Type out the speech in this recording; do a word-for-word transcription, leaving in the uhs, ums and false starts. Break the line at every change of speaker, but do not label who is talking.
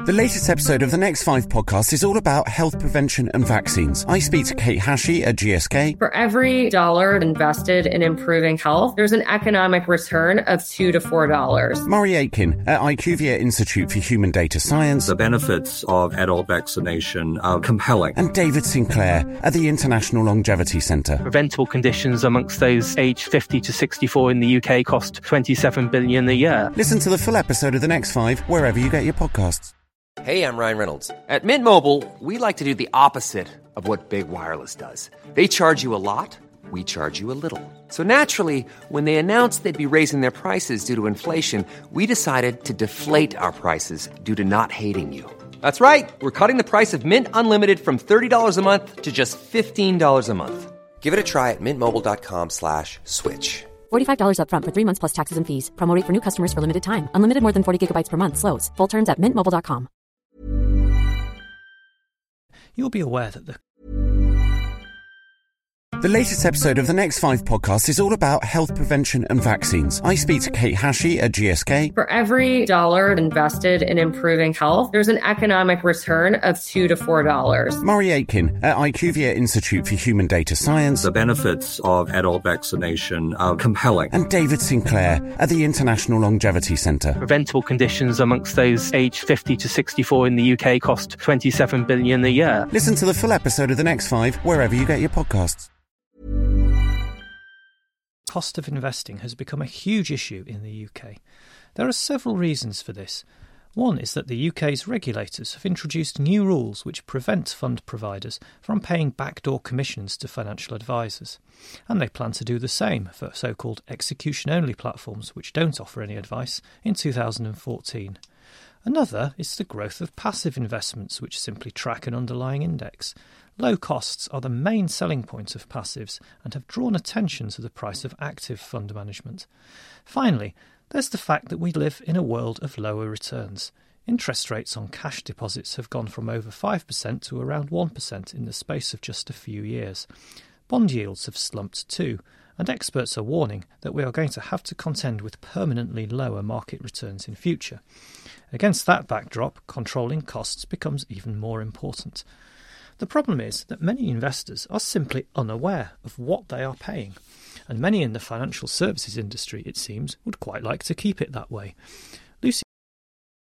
The latest episode of the Next Five podcast is all about health prevention and vaccines. I speak to Kate Hashey at G S K.
For every dollar invested in improving health, there's an economic return of two to four dollars.
Murray Aitken at IQVIA Institute for Human Data Science.
The benefits of adult vaccination are compelling.
And David Sinclair at the International Longevity Centre.
Preventable conditions amongst those aged fifty to sixty-four in the U K cost twenty-seven billion dollars a year.
Listen to the full episode of The Next Five wherever you get your podcasts.
Hey, I'm Ryan Reynolds. At Mint Mobile, we like to do the opposite of what Big Wireless does. They charge you a lot, we charge you a little. So naturally, when they announced they'd be raising their prices due to inflation, we decided to deflate our prices due to not hating you. That's right. We're cutting the price of Mint Unlimited from thirty dollars a month to just fifteen dollars a month. Give it a try at mintmobile.com slash switch.
forty-five dollars up front for three months plus taxes and fees. Promo rate for new customers for limited time. Unlimited more than forty gigabytes per month slows. Full terms at mint mobile dot com.
You'll be aware that the
The latest episode of the Next Five podcast is all about health prevention and vaccines. I speak to Kate Hashey at G S K.
For every dollar invested in improving health, there's an economic return of two to four dollars.
Murray Aitken at IQVIA Institute for Human Data Science.
The benefits of adult vaccination are compelling.
And David Sinclair at the International Longevity Centre.
Preventable conditions amongst those aged fifty to sixty-four in the U K cost twenty-seven billion dollars a year.
Listen to the full episode of The Next Five wherever you get your podcasts.
cost of investing has become a huge issue in the U K. There are several reasons for this. One is that the U K's regulators have introduced new rules which prevent fund providers from paying backdoor commissions to financial advisors, and they plan to do the same for so-called execution-only platforms which don't offer any advice in two thousand fourteen. Another is the growth of passive investments which simply track an underlying index. Low costs are the main selling point of passives and have drawn attention to the price of active fund management. Finally, there's the fact that we live in a world of lower returns. Interest rates on cash deposits have gone from over five percent to around one percent in the space of just a few years. Bond yields have slumped too, and experts are warning that we are going to have to contend with permanently lower market returns in future. Against that backdrop, controlling costs becomes even more important. The problem is that many investors are simply unaware of what they are paying, and many in the financial services industry, it seems, would quite like to keep it that way.